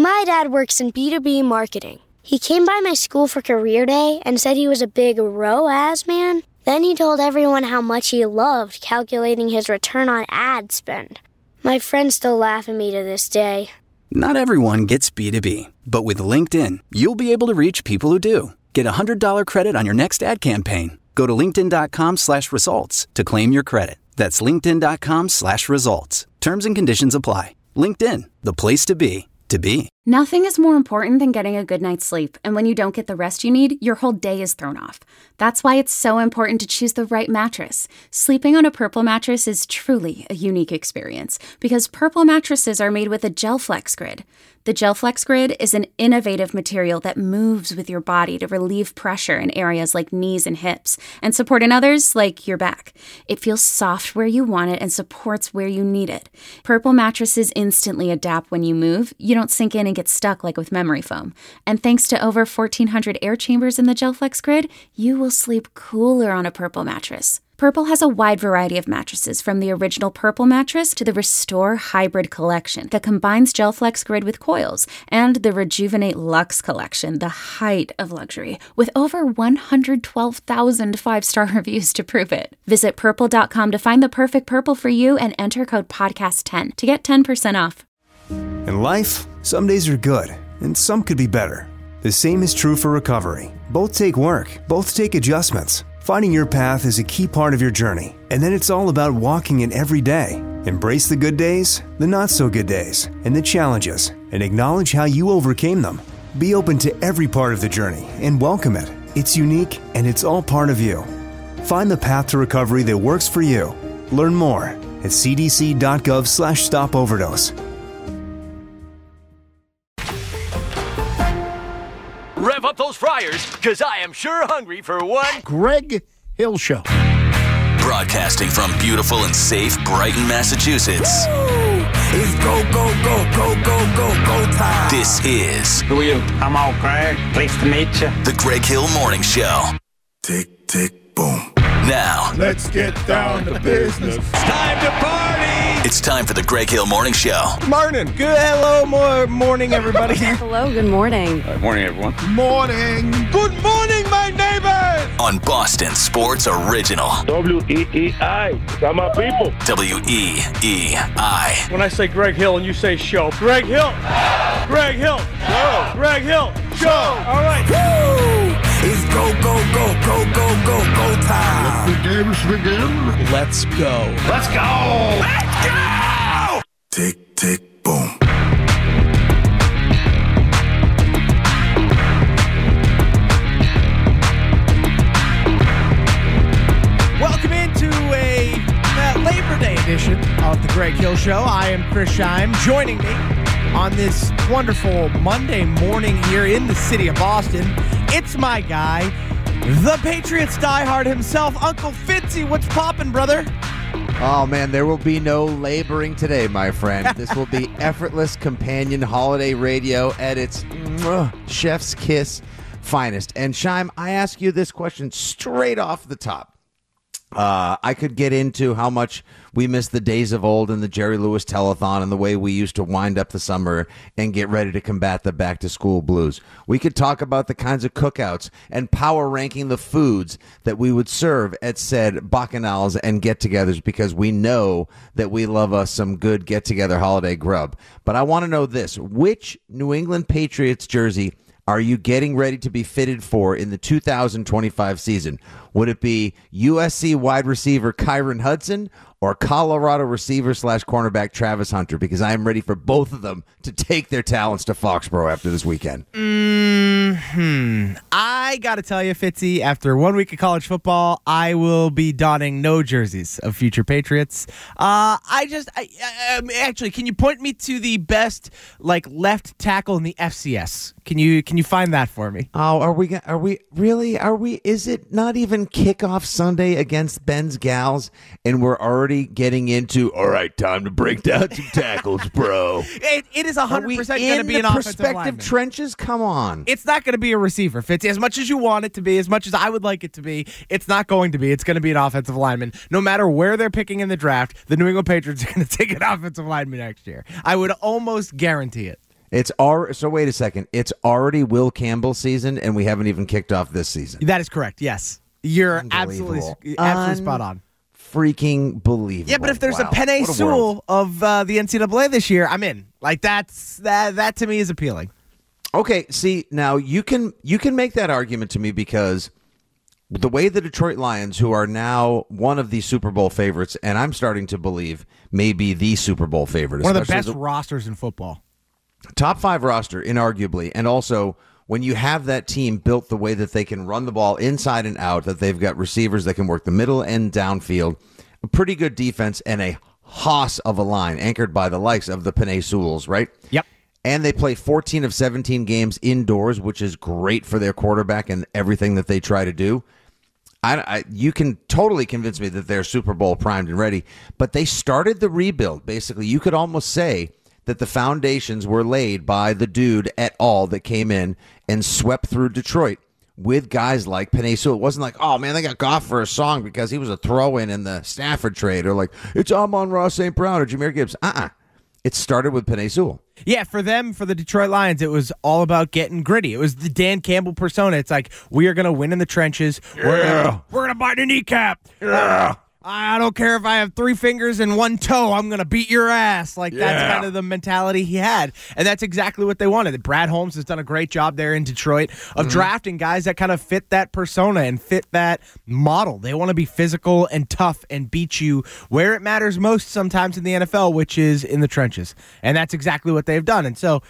My dad works in B2B marketing. He came by my school for career day and said he was a big ROAS man. Then he told everyone how much he loved calculating his return on ad spend. My friends still laugh at me to this day. Not everyone gets B2B, but with LinkedIn, you'll be able to reach people who do. Get a $100 credit on your next ad campaign. Go to linkedin.com/results to claim your credit. That's linkedin.com/results. Terms and conditions apply. LinkedIn, the place to be, to be. Nothing is more important than getting a good night's sleep, and when you don't get the rest you need, your whole day is thrown off. That's why it's so important to choose the right mattress. Sleeping on a Purple mattress is truly a unique experience, because Purple mattresses are made with a GelFlex Grid. The GelFlex Grid is an innovative material that moves with your body to relieve pressure in areas like knees and hips, and support in others like your back. It feels soft where you want it and supports where you need it. Purple mattresses instantly adapt when you move. You don't sink in and get stuck like with memory foam. And thanks to over 1,400 air chambers in the GelFlex Grid, you will sleep cooler on a Purple mattress. Purple has a wide variety of mattresses, from the original Purple mattress to the Restore Hybrid collection that combines GelFlex Grid with coils, and the Rejuvenate Luxe collection, the height of luxury, with over 112,000 five-star reviews to prove it. Visit Purple.com to find the perfect Purple for you and enter code PODCAST10 to get 10% off. In life, some days are good, and some could be better. The same is true for recovery. Both take work, both take adjustments. Finding your path is a key part of your journey, and then it's all about walking it every day. Embrace the good days, the not-so-good days, and the challenges, and acknowledge how you overcame them. Be open to every part of the journey and welcome it. It's unique, and it's all part of you. Find the path to recovery that works for you. Learn more at cdc.gov/stopoverdose. Rev up those fryers, because I am sure hungry for one Greg Hill Show. Broadcasting from beautiful and safe Brighton, Massachusetts. Woo! It's go, go, go, go, go, go, go time. This is... Who are you? I'm all Greg. Pleased to meet you. The Greg Hill Morning Show. Tick, tick, boom. Now, let's get down to business. Time to party! It's time for the Greg Hill Morning Show. Morning. Morning, everybody. Hello, good morning. Morning, everyone. Morning. Good morning, my neighbors! On Boston Sports Original. WEEI. Got my people. WEEI. When I say Greg Hill and you say show, Greg Hill. Greg Hill. Show. Greg Hill. Show. All right. Woo! It's go, go, go, go, go, go, go time. Let the games begin. Let's go. Let's go! Let's go! Tick, tick, boom. Welcome into a Labor Day edition of the Greg Hill Show. I am Chris Scheim. Joining me on this wonderful Monday morning here in the city of Boston, it's my guy, the Patriots diehard himself, Uncle Fitzy. What's poppin', brother? Oh, man, there will be no laboring today, my friend. This will be effortless companion holiday radio at its chef's kiss finest. And, Scheim, I ask you this question straight off the top. I could get into how much we miss the days of old and the Jerry Lewis telethon and the way we used to wind up the summer and get ready to combat the back-to-school blues. We could talk about the kinds of cookouts and power ranking the foods that we would serve at said bacchanals and get-togethers, because we know that we love us some good get-together holiday grub. But I want to know this. Which New England Patriots jersey are you getting ready to be fitted for in the 2025 season? Would it be USC wide receiver Kyron Hudson or Colorado receiver / cornerback Travis Hunter? Because I am ready for both of them to take their talents to Foxborough after this weekend. I got to tell you, Fitzy, after 1 week of college football, I will be donning no jerseys of future Patriots. Actually, can you point me to the best left tackle in the FCS? Can you find that for me? Oh, are we really? Is it not even kickoff Sunday against Ben's Gals, and we're already getting into, all right, time to break down some tackles, bro? It is 100% going to be an offensive lineman. Perspective trenches? Come on. It's not going to be a receiver, Fitzy. As much as you want it to be, as much as I would like it to be, it's not going to be. It's going to be an offensive lineman. No matter where they're picking in the draft, the New England Patriots are going to take an offensive lineman next year. I would almost guarantee it. So wait a second. It's already Will Campbell season, and we haven't even kicked off this season. That is correct. Yes, you're absolutely spot on. Freaking believable. Yeah, but if there's a Penei Sewell of the NCAA this year, I'm in. Like that to me is appealing. Okay, see, now you can make that argument to me because the way the Detroit Lions, who are now one of the Super Bowl favorites, and I'm starting to believe maybe the Super Bowl favorite. One of the best rosters in football. Top 5 roster, inarguably, and also when you have that team built the way that they can run the ball inside and out, that they've got receivers that can work the middle and downfield, a pretty good defense, and a hoss of a line anchored by the likes of the Penei Sewells, right? Yep. And they play 14 of 17 games indoors, which is great for their quarterback and everything that they try to do. You can totally convince me that they're Super Bowl primed and ready, but they started the rebuild. Basically, you could almost say that the foundations were laid by the dude et al. That came in and swept through Detroit with guys like Penei Sewell. It wasn't like, oh, man, they got Goff for a song because he was a throw-in in the Stafford trade, or like, it's Amon-Ra St. Brown or Jahmyr Gibbs. It started with Penei Sewell. Yeah, for the Detroit Lions, it was all about getting gritty. It was the Dan Campbell persona. It's like, we are going to win in the trenches. Yeah. We're going to bite a kneecap. Yeah. I don't care if I have 3 fingers and 1 toe. I'm going to beat your ass. Like, that's kind of the mentality he had. And that's exactly what they wanted. Brad Holmes has done a great job there in Detroit of drafting guys that kind of fit that persona and fit that model. They want to be physical and tough and beat you where it matters most sometimes in the NFL, which is in the trenches. And that's exactly what they've done. And so,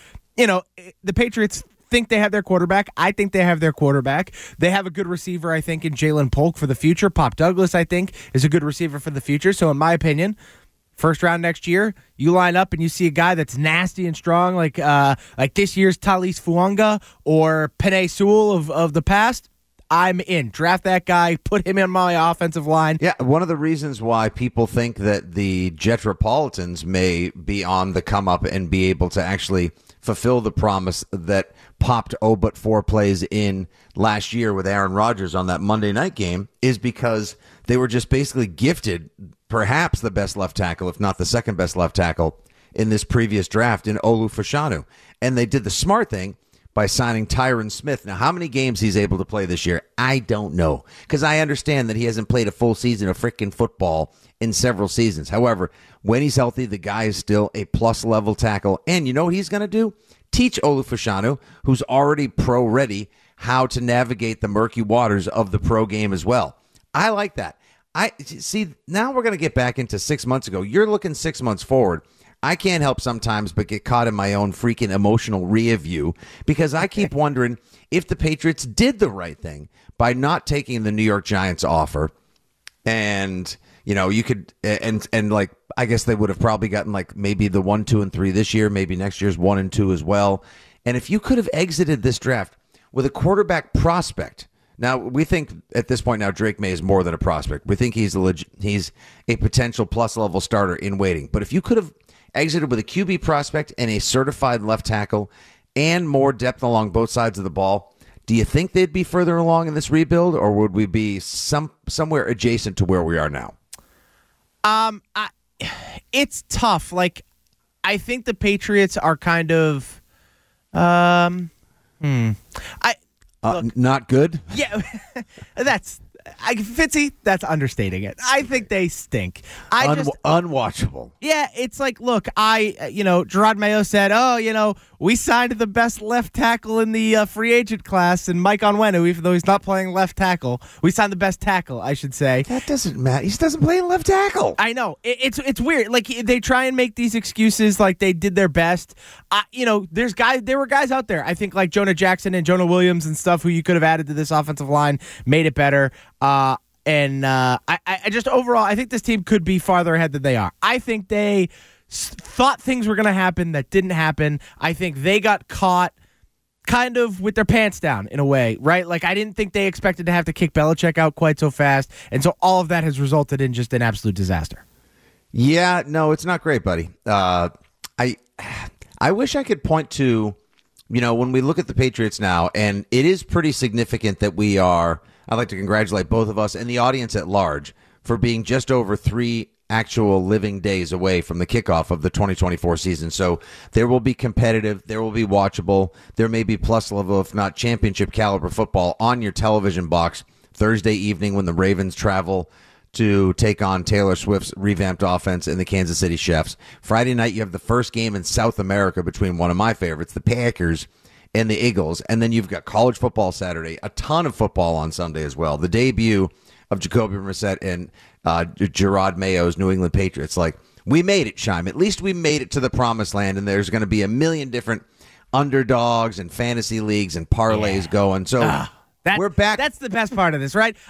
the Patriots think they have their quarterback. I think they have their quarterback. They have a good receiver, I think, in Jalen Polk for the future. Pop Douglas, I think, is a good receiver for the future. So in my opinion, first round next year, you line up and you see a guy that's nasty and strong like this year's Talis Fuanga or Penei Sewell of the past. I'm in. Draft that guy. Put him in my offensive line. Yeah, one of the reasons why people think that the Jetropolitans may be on the come up and be able to actually fulfill the promise that popped but 4 plays in last year with Aaron Rodgers on that Monday night game is because they were just basically gifted perhaps the best left tackle, if not the second best left tackle in this previous draft in Olu Fashanu. And they did the smart thing by signing Tyron Smith. Now, how many games he's able to play this year, I don't know, because I understand that he hasn't played a full season of freaking football in several seasons. However, when he's healthy, the guy is still a plus-level tackle. And you know what he's going to do? Teach Olu Fashanu, who's already pro-ready, how to navigate the murky waters of the pro game as well. I like that. I see, now we're going to get back into 6 months ago. You're looking 6 months forward. I can't help sometimes but get caught in my own freaking emotional rear view because I keep wondering if the Patriots did the right thing by not taking the New York Giants offer. And, you could, and like, I guess they would have probably gotten like maybe the 1, 2, and 3 this year, maybe next year's 1 and 2 as well. And if you could have exited this draft with a quarterback prospect, now we think at this point now Drake May is more than a prospect. We think he's a potential plus level starter in waiting. But if you could have exited with a QB prospect and a certified left tackle and more depth along both sides of the ball, do you think they'd be further along in this rebuild, or would we be somewhere adjacent to where we are now? It's tough. Like, I think the Patriots are kind of not good? Yeah, Fitzy, that's understating it. I think they stink. Unwatchable. Yeah, it's like, look, Gerard Mayo said, we signed the best left tackle in the free agent class, and Mike Onwenu, even though he's not playing left tackle, we signed the best tackle, I should say. That doesn't matter. He doesn't play left tackle. I know. It's weird. Like, they try and make these excuses like they did their best. There were guys out there, I think, like Jonah Jackson and Jonah Williams and stuff, who you could have added to this offensive line, made it better. I just overall, I think this team could be farther ahead than they are. I think they thought things were going to happen that didn't happen. I think they got caught kind of with their pants down in a way, right? Like, I didn't think they expected to have to kick Belichick out quite so fast. And so all of that has resulted in just an absolute disaster. Yeah, no, it's not great, buddy. I wish I could point to, when we look at the Patriots now, and it is pretty significant that we are, I'd like to congratulate both of us and the audience at large for being just over 3 actual living days away from the kickoff of the 2024 season. So there will be competitive, there will be watchable, there may be plus level, if not championship caliber football on your television box Thursday evening when the Ravens travel to take on Taylor Swift's revamped offense and the Kansas City Chiefs. Friday night, you have the first game in South America between one of my favorites, the Packers, and the Eagles. And then you've got college football Saturday, a ton of football on Sunday as well. The debut of Jacoby Brissett and Gerard Mayo's New England Patriots. Like, we made it, Shime. At least we made it to the promised land, and there's going to be a million different underdogs and fantasy leagues and parlays going. So we're back. That's the best part of this, right?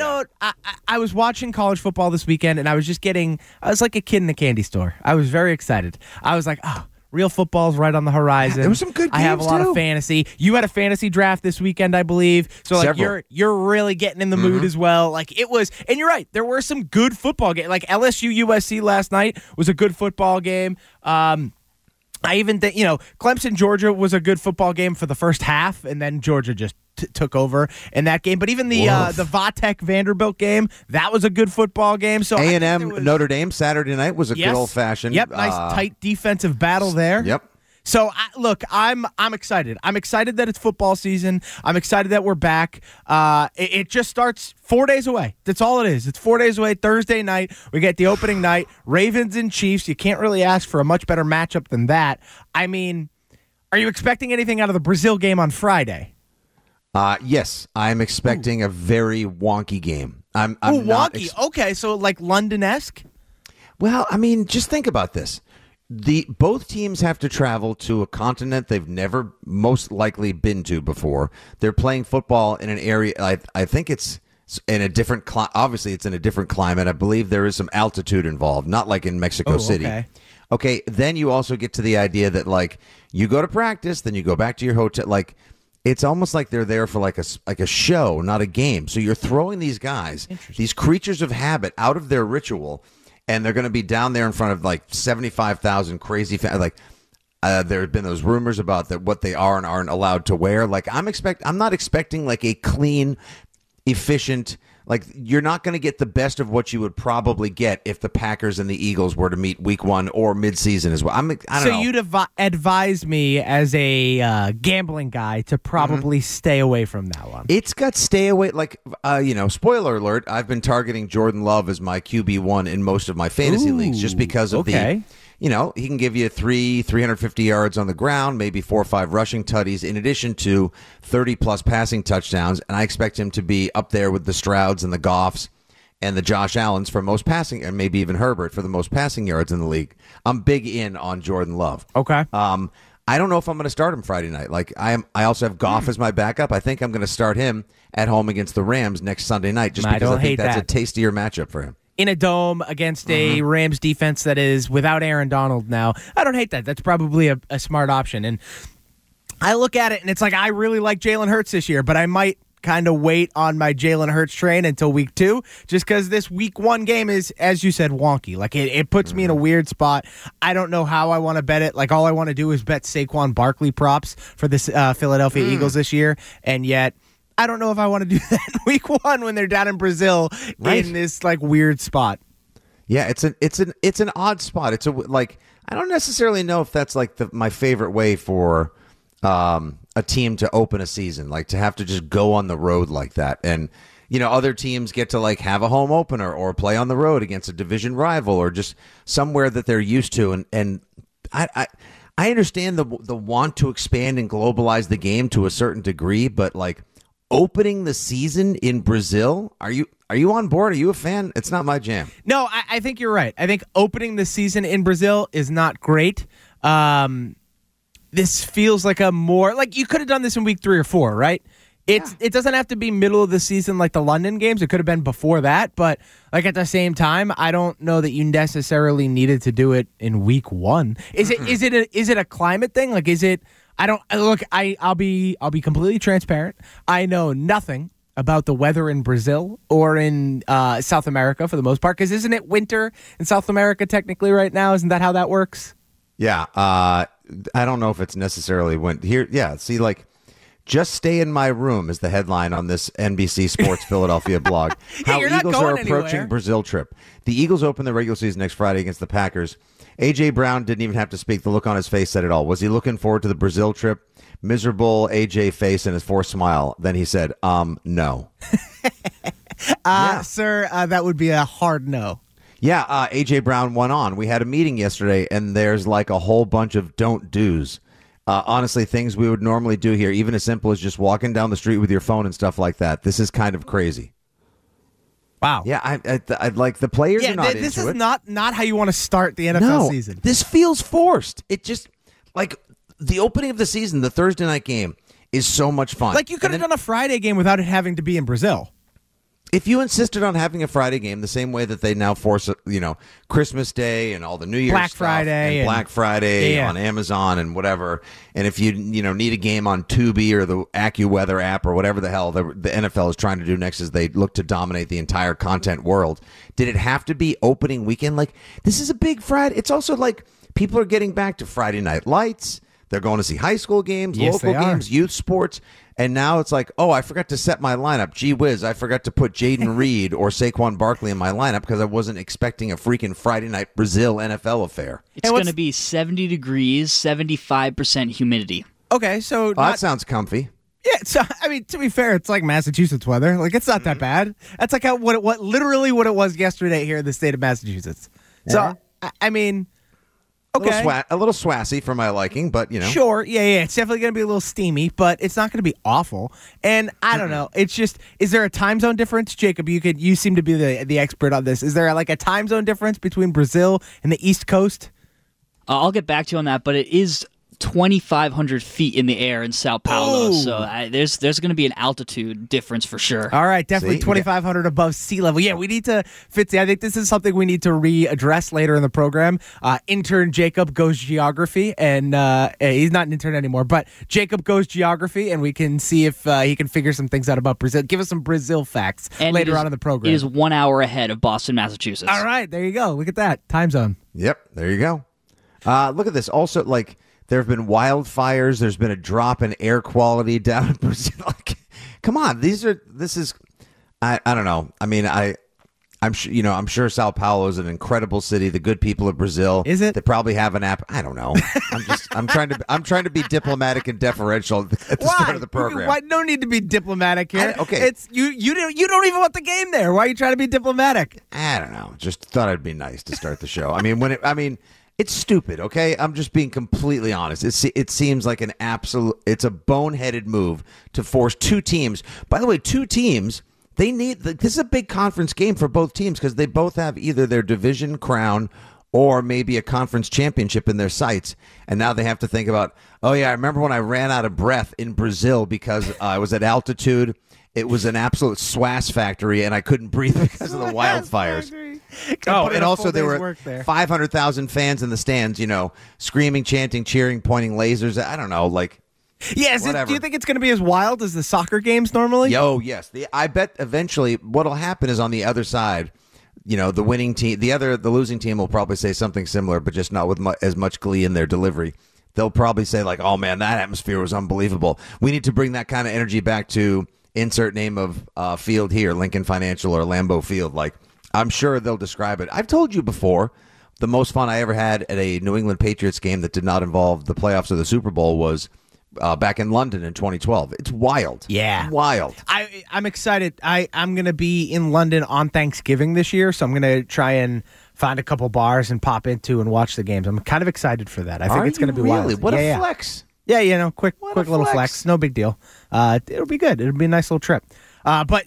I was watching college football this weekend, and I was like a kid in a candy store. I was very excited. I was like, real football's right on the horizon. There were some good games, I have a lot too. of fantasy. You had a fantasy draft this weekend, I believe. So like you're really getting in the mood as well. Like it was, and you're right. There were some good football games. Like LSU USC last night was a good football game. I even think, Clemson Georgia was a good football game for the first half, and then Georgia just took over in that game. But even the Vatek Vanderbilt game, that was a good football game. So A&M Notre Dame Saturday night was a good old fashioned. Yep, nice tight defensive battle there. Yep. So, I'm excited. I'm excited that it's football season. I'm excited that we're back. It just starts 4 days away. That's all it is. It's 4 days away. Thursday night, we get the opening night. Ravens and Chiefs. You can't really ask for a much better matchup than that. I mean, are you expecting anything out of the Brazil game on Friday? Yes, I'm expecting a very wonky game. I'm wonky. Okay, so like London-esque? Well, I mean, just think about this. Both teams have to travel to a continent they've never most likely been to before. They're playing football in an area, I think it's in a different obviously it's in a different climate. I believe there is some altitude involved, not like in Mexico City. Okay, then you also get to the idea that like you go to practice, then you go back to your hotel. Like it's almost like they're there for like a show, not a game. So you're throwing these guys, these creatures of habit, out of their ritual. And they're going to be down there in front of like 75,000 crazy fans. Like there have been those rumors about what they are and aren't allowed to wear. Like I'm not expecting like a clean, efficient. Like you're not going to get the best of what you would probably get if the Packers and the Eagles were to meet Week 1 or midseason as well. I don't know. So you'd advise me as a gambling guy to probably stay away from that one. It's got stay away. Like spoiler alert. I've been targeting Jordan Love as my QB1 in most of my fantasy leagues just because of he can give you 350 yards on the ground, maybe 4 or 5 rushing tutties, in addition to 30-plus passing touchdowns. And I expect him to be up there with the Strouds and the Goffs and the Josh Allens for most passing, and maybe even Herbert for the most passing yards in the league. I'm big in on Jordan Love. Okay. I don't know if I'm going to start him Friday night. Like I also have Goff as my backup. I think I'm going to start him at home against the Rams next Sunday night, just because I think that's a tastier matchup for him. In a dome against a Rams defense that is without Aaron Donald now. I don't hate that. That's probably a smart option. And I look at it, and it's like I really like Jalen Hurts this year, but I might kind of wait on my Jalen Hurts train until Week 2, just because this Week 1 game is, as you said, wonky. Like it puts me in a weird spot. I don't know how I want to bet it. Like all I want to do is bet Saquon Barkley props for this Philadelphia Eagles this year, and yet I don't know if I want to do that in Week 1 when they're down in Brazil in this like weird spot. Yeah, it's an odd spot. It's I don't necessarily know if that's like my favorite way for a team to open a season, like to have to just go on the road like that. And other teams get to like have a home opener or play on the road against a division rival or just somewhere that they're used to. And I understand the want to expand and globalize the game to a certain degree, but like opening the season in Brazil, are you on board? Are you a fan? It's not my jam. No, I think you're right. I think opening the season in Brazil is not great. This feels like a more like you could have done this in Week 3 or 4, right? It doesn't have to be middle of the season like the London games. It could have been before that, but like at the same time, I don't know that you necessarily needed to do it in Week 1. Is it a climate thing? Like is it? I'll be completely transparent. I know nothing about the weather in Brazil or in South America for the most part, because isn't it winter in South America technically right now? Isn't that how that works? Yeah, I don't know if it's necessarily here. Yeah, see, like Just stay in my room is the headline on this NBC Sports Philadelphia blog. How you're not Eagles going are approaching anywhere. Brazil trip. The Eagles open the regular season next Friday against the Packers. A.J. Brown didn't even have to speak. The look on his face said it all. Was he looking forward to the Brazil trip? Miserable A.J. face and his forced smile. Then he said, no. Sir, that would be a hard no. Yeah, A.J. Brown went on. We had a meeting yesterday, and there's like a whole bunch of don't do's. Honestly, things we would normally do here, even as simple as just walking down the street with your phone and stuff like that. This is kind of crazy. Wow. Yeah, I like the players are not this into is it. not how you want to start the NFL season. This feels forced. It just, like, the opening of the season, the Thursday night game, is so much fun. Like, you could have done a Friday game without it having to be in Brazil. If you insisted on having a Friday game the same way that they now force, Christmas Day and all the New Year's Black stuff Friday and Black Friday Yeah. on Amazon and whatever, and if you need a game on Tubi or the AccuWeather app or whatever the hell the NFL is trying to do next as they look to dominate the entire content world, did it have to be opening weekend? Like, this is a big Friday. It's also like people are getting back to Friday Night Lights. They're going to see high school games, Yes, local they are. games, youth sports. And now it's like, oh, I forgot to set my lineup. Gee whiz, I forgot to put Jaden Reed or Saquon Barkley in my lineup because I wasn't expecting a freaking Friday night Brazil NFL affair. It's going to be 70 degrees, 75% humidity. Okay, so That sounds comfy. yeah. So I mean, to be fair, it's like Massachusetts weather. Like, it's not that bad. That's like literally what it was yesterday here in the state of Massachusetts. So I mean, okay, A little swassy for my liking, but Sure, yeah. It's definitely going to be a little steamy, but it's not going to be awful. And I don't know. It's just, is there a time zone difference, Jacob? You seem to be the expert on this. Is there like a time zone difference between Brazil and the East Coast? I'll get back to you on that, but it is 2,500 feet in the air in Sao Paulo, so there's going to be an altitude difference for sure. All right, definitely 2,500 above sea level. Yeah, we need to, Fitzy, I think this is something we need to readdress later in the program. Intern Jacob goes geography, and he's not an intern anymore, but Jacob goes geography, and we can see if he can figure some things out about Brazil. Give us some Brazil facts later on in the program. It is 1 hour ahead of Boston, Massachusetts. All right, there you go. Look at that. Time zone. Yep, there you go. Look at this. Also, like, there have been wildfires. There's been a drop in air quality down in Brazil. Like, come on, I don't know. I mean, I'm sure Sao Paulo is an incredible city. The good people of Brazil. Is it? They probably have an app. I don't know. I'm trying to be diplomatic and deferential at the start of the program. Why? No need to be diplomatic here. Okay. It's you don't even want the game there. Why are you trying to be diplomatic? I don't know. Just thought it'd be nice to start the show. I mean, it's stupid, okay? I'm just being completely honest. It seems like it's a boneheaded move to force two teams. By the way, two teams, this is a big conference game for both teams because they both have either their division crown or maybe a conference championship in their sights. And now they have to think about, oh yeah, I remember when I ran out of breath in Brazil because I was at altitude. It was an absolute swass factory, and I couldn't breathe because of the wildfires. Oh, and also there were 500,000 fans in the stands, screaming, chanting, cheering, pointing lasers. I don't know, like. Yes. Do you think it's going to be as wild as the soccer games normally? Yes. I bet eventually what'll happen is on the other side, the winning team, the losing team will probably say something similar, but just not with as much glee in their delivery. They'll probably say like, "Oh man, that atmosphere was unbelievable. We need to bring that kind of energy back to." Insert name of field here, Lincoln Financial or Lambeau Field. Like, I'm sure they'll describe it. I've told you before, the most fun I ever had at a New England Patriots game that did not involve the playoffs or the Super Bowl was back in London in 2012. It's wild. Yeah. Wild. I'm excited. I'm going to be in London on Thanksgiving this year, so I'm going to try and find a couple bars and pop into and watch the games. I'm kind of excited for that. I think it's going to be wild. What a flex. Yeah, quick little flex. No big deal. It'll be good. It'll be a nice little trip. But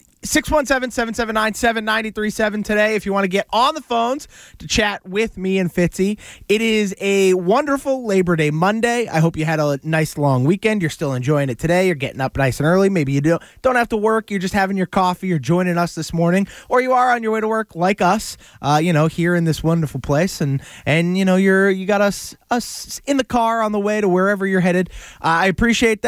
617-779-7937 today if you want to get on the phones to chat with me and Fitzy. It is a wonderful Labor Day Monday. I hope you had a nice long weekend. You're still enjoying it today. You're getting up nice and early. Maybe you don't have to work. You're just having your coffee. You're joining us this morning. Or you are on your way to work like us, here in this wonderful place. And you got us in the car on the way to wherever you're headed. I appreciate that.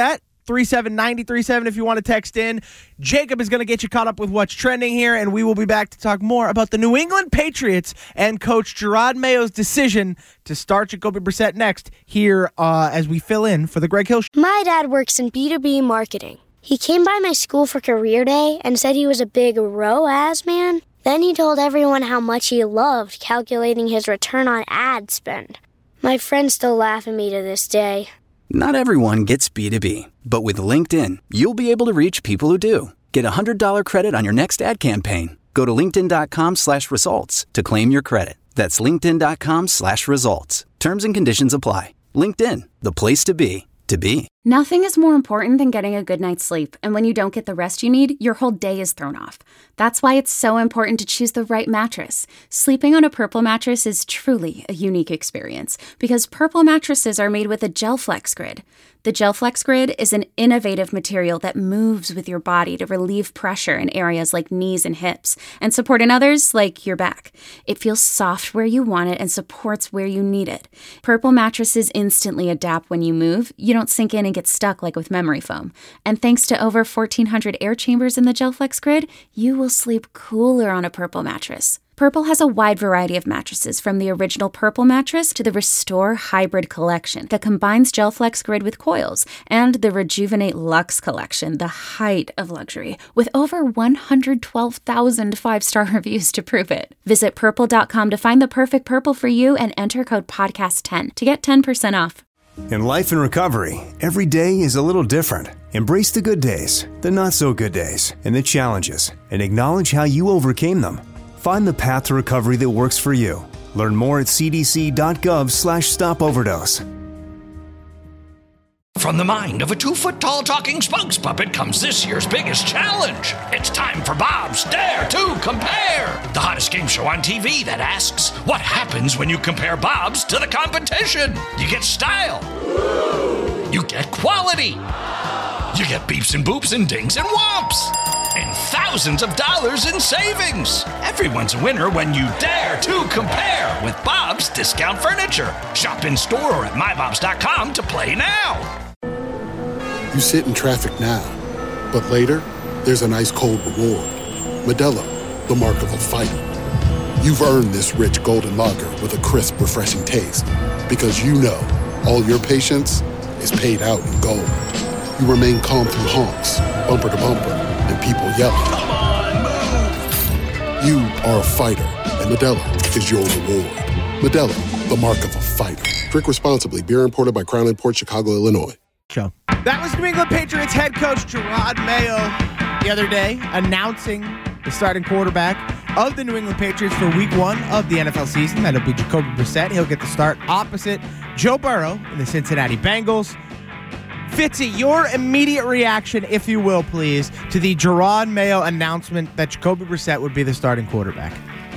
888-937-9337 if you want to text in. Jacob is going to get you caught up with what's trending here, and we will be back to talk more about the New England Patriots and Coach Jerod Mayo's decision to start Jacoby Brissett next here as we fill in for the Greg Hill Show. My dad works in B2B marketing. He came by my school for career day and said he was a big ROAS man. Then he told everyone how much he loved calculating his return on ad spend. My friends still laugh at me to this day. Not everyone gets B2B, but with LinkedIn, you'll be able to reach people who do. Get a $100 credit on your next ad campaign. Go to linkedin.com/results to claim your credit. That's linkedin.com/results. Terms and conditions apply. LinkedIn, the place to be, to be. Nothing is more important than getting a good night's sleep, and when you don't get the rest you need, your whole day is thrown off. That's why it's so important to choose the right mattress. Sleeping on a Purple mattress is truly a unique experience because Purple mattresses are made with a GelFlex Grid. The GelFlex Grid is an innovative material that moves with your body to relieve pressure in areas like knees and hips and support in others like your back. It feels soft where you want it and supports where you need it. Purple mattresses instantly adapt when you move. You don't sink in and get stuck like with memory foam. And thanks to over 1,400 air chambers in the GelFlex Grid, you will sleep cooler on a Purple mattress. Purple has a wide variety of mattresses, from the original Purple mattress to the Restore Hybrid collection that combines GelFlex Grid with coils, and the Rejuvenate Luxe collection, the height of luxury, with over 112,000 five-star reviews to prove it. Visit purple.com to find the perfect Purple for you and enter code podcast10 to get 10% off. In life and recovery, every day is a little different. Embrace the good days, the not so good days, and the challenges, and acknowledge how you overcame them. Find the path to recovery that works for you. Learn more at cdc.gov/stopoverdose. From the mind of a 2-foot-tall talking spokes puppet comes this year's biggest challenge. It's time for Bob's Dare to Compare, the hottest game show on TV that asks, what happens when you compare Bob's to the competition? You get style. You get quality. You get beeps and boops and dings and whomps. And thousands of dollars in savings. Everyone's a winner when you dare to compare with Bob's Discount Furniture. Shop in store or at mybobs.com to play now. You sit in traffic now, but later, there's an ice-cold reward. Modelo, the mark of a fighter. You've earned this rich golden lager with a crisp, refreshing taste. Because you know all your patience is paid out in gold. You remain calm through honks, bumper to bumper, and people yelling. Come on, move! You are a fighter, and Modelo is your reward. Modelo, the mark of a fighter. Drink responsibly. Beer imported by Crown Imports, Chicago, Illinois. Show. That was New England Patriots head coach Jerod Mayo the other day announcing the starting quarterback of the New England Patriots for Week 1 of the NFL season. That'll be Jacoby Brissett. He'll get the start opposite Joe Burrow in the Cincinnati Bengals. Fitzy, your immediate reaction, if you will, please, to the Jerod Mayo announcement that Jacoby Brissett would be the starting quarterback.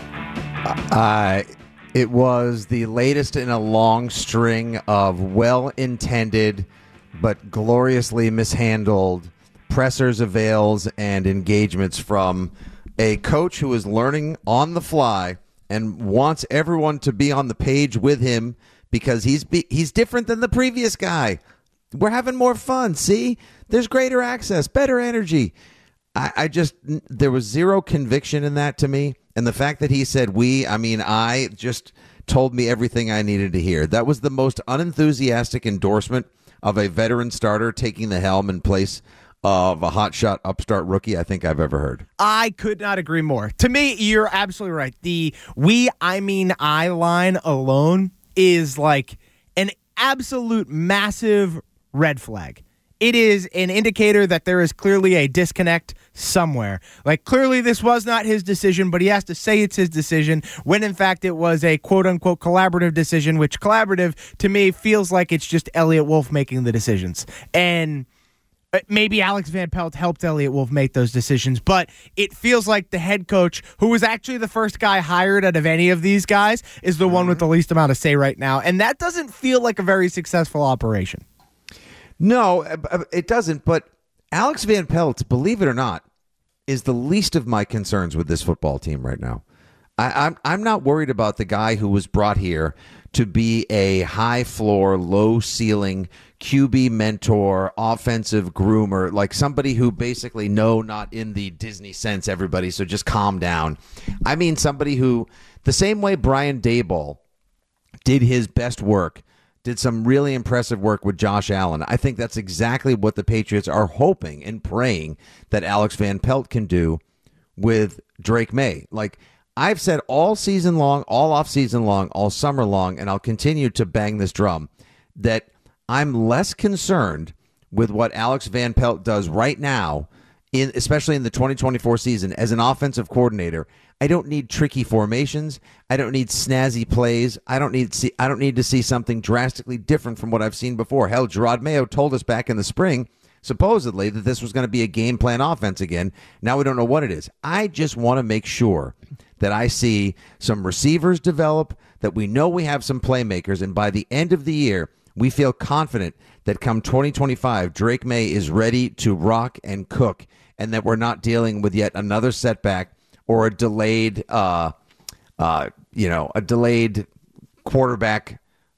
It was the latest in a long string of well-intended but gloriously mishandled pressers, avails, and engagements from a coach who is learning on the fly and wants everyone to be on the page with him because he's different than the previous guy. We're having more fun. See, there's greater access, better energy. There was zero conviction in that to me. And the fact that he said I just told me everything I needed to hear. That was the most unenthusiastic endorsement of a veteran starter taking the helm in place of a hotshot upstart rookie I think I've ever heard. I could not agree more. To me, you're absolutely right. The I line alone is like an absolute massive red flag. It is an indicator that there is clearly a disconnect somewhere. Like, clearly this was not his decision, but he has to say it's his decision when, in fact, it was a quote-unquote collaborative decision, which collaborative, to me, feels like it's just Elliott Wolf making the decisions. And maybe Alex Van Pelt helped Elliott Wolf make those decisions, but it feels like the head coach, who was actually the first guy hired out of any of these guys, is the one with the least amount of say right now. And that doesn't feel like a very successful operation. No, it doesn't. But Alex Van Pelt, believe it or not, is the least of my concerns with this football team right now. I'm not worried about the guy who was brought here to be a high floor, low ceiling QB mentor, offensive groomer, like somebody who basically, no, not in the Disney sense, everybody, so just calm down. I mean somebody who, the same way Brian Daboll did his best work, did some really impressive work with Josh Allen. I think that's exactly what the Patriots are hoping and praying that Alex Van Pelt can do with Drake May. Like, I've said all season long, all off season long, all summer long, and I'll continue to bang this drum, that I'm less concerned with what Alex Van Pelt does right now, especially in the 2024 season as an offensive coordinator. I don't need tricky formations. I don't need snazzy plays. I don't need to see something drastically different from what I've seen before. Hell, Gerard Mayo told us back in the spring, supposedly, that this was going to be a game plan offense again. Now we don't know what it is. I just want to make sure that I see some receivers develop, that we know we have some playmakers, and by the end of the year, we feel confident that come 2025, Drake May is ready to rock and cook, and that we're not dealing with yet another setback or a delayed, a delayed quarterback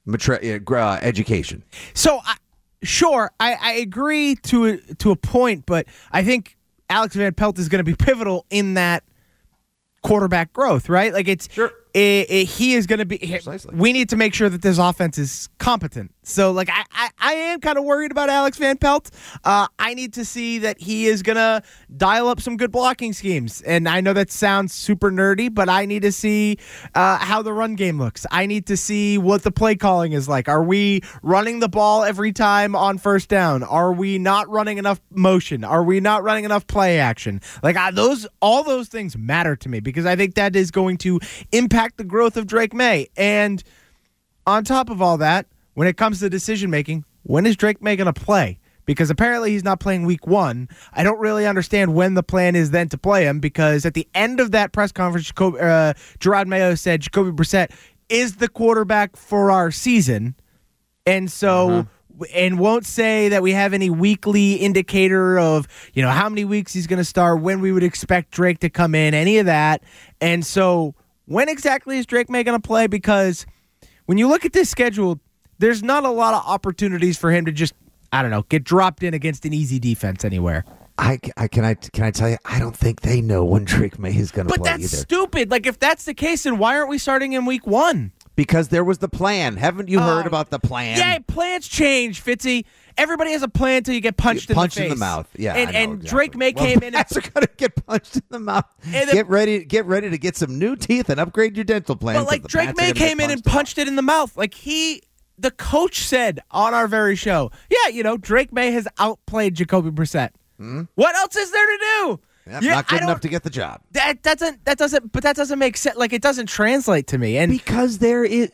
education. So, sure, I agree to a point, but I think Alex Van Pelt is going to be pivotal in that quarterback growth, right? Like, it's sure. He is going to be. Precisely. We need to make sure that this offense is competent. So, like, I am kind of worried about Alex Van Pelt. I need to see that he is going to dial up some good blocking schemes. And I know that sounds super nerdy, but I need to see how the run game looks. I need to see what the play calling is like. Are we running the ball every time on first down? Are we not running enough motion? Are we not running enough play action? Like, all those things matter to me because I think that is going to impact the growth of Drake May. And on top of all that, when it comes to decision making, when is Drake May going to play? Because apparently he's not playing week 1. I don't really understand when the plan is then to play him, because at the end of that press conference, Gerard Mayo said Jacoby Brissett is the quarterback for our season. And so, and won't say that we have any weekly indicator of, how many weeks he's going to start, when we would expect Drake to come in, any of that. And so when exactly is Drake May going to play? Because when you look at this schedule, there's not a lot of opportunities for him to just, get dropped in against an easy defense anywhere. Can I tell you, I don't think they know when Drake May is going to play either. But that's stupid. Like, if that's the case, then why aren't we starting in week 1? Because there was the plan. Haven't you heard about the plan? Yeah, plans change, Fitzy. Everybody has a plan until you get punched in the face. Punched in the mouth. Yeah, and Drake May came in. That's going to get punched in the mouth. Get ready to get some new teeth and upgrade your dental plan. But like Drake May came in and punched it in the mouth. Like the coach said on our very show, Drake May has outplayed Jacoby Brissett. What else is there to do? Yep, not good enough to get the job. That doesn't make sense. Like, it doesn't translate to me. And because there is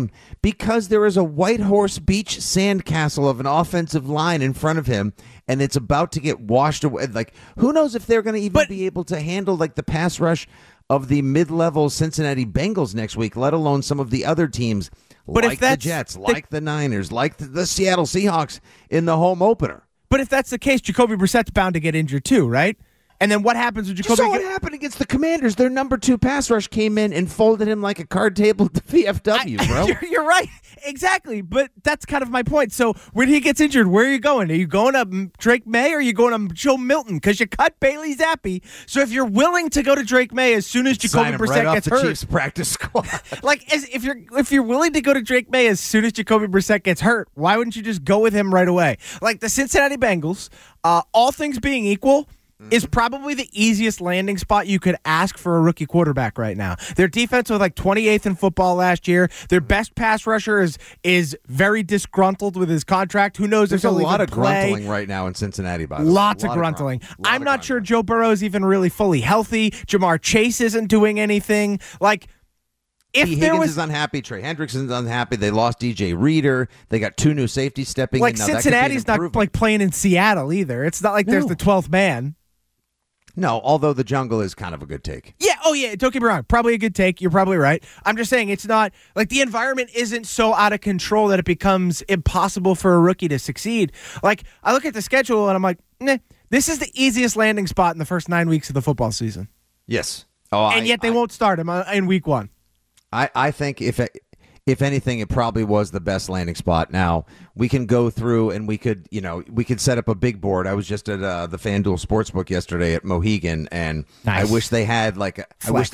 a White Horse Beach sandcastle of an offensive line in front of him, and it's about to get washed away. Like, who knows if they're going to even be able to handle like the pass rush of the mid-level Cincinnati Bengals next week, let alone some of the other teams like the Jets, like the Niners, like the Seattle Seahawks in the home opener. But if that's the case, Jacoby Brissett's bound to get injured too, right? And then what happens with Jacoby? So what happened against the Commanders? Their number 2 pass rush came in and folded him like a card table to VFW, bro. You're right. Exactly. But that's kind of my point. So when he gets injured, where are you going? Are you going to Drake May or are you going to Joe Milton? Because you cut Bailey Zappi. So if you're willing to go to Drake May as soon as Jacoby Brissett gets hurt. Chiefs practice squad. Like, if you're willing to go to Drake May as soon as Jacoby Brissett gets hurt, why wouldn't you just go with him right away? Like the Cincinnati Bengals, all things being equal, is probably the easiest landing spot you could ask for a rookie quarterback right now. Their defense was like 28th in football last year. Their best pass rusher is very disgruntled with his contract. Who knows if he'll even play. There's a lot of gruntling right now in Cincinnati, by the way. Lots of gruntling. I'm not sure Joe Burrow's even really fully healthy. Jamar Chase isn't doing anything. Like, if Higgins is unhappy. Trey Hendrickson's unhappy. They lost DJ Reader. They got 2 new safeties stepping in. Now, Cincinnati's not like playing in Seattle either. It's not like there's the 12th man. No, although the jungle is kind of a good take. Yeah, don't get me wrong. Probably a good take. You're probably right. I'm just saying it's not, like, the environment isn't so out of control that it becomes impossible for a rookie to succeed. Like, I look at the schedule and I'm like, this is the easiest landing spot in the first 9 weeks of the football season. Yes. Yet they won't start him in week 1. I think if anything, it probably was the best landing spot. Now, we can go through and we could set up a big board. I was just at the FanDuel Sportsbook yesterday at Mohegan, and Nice. I wish they had that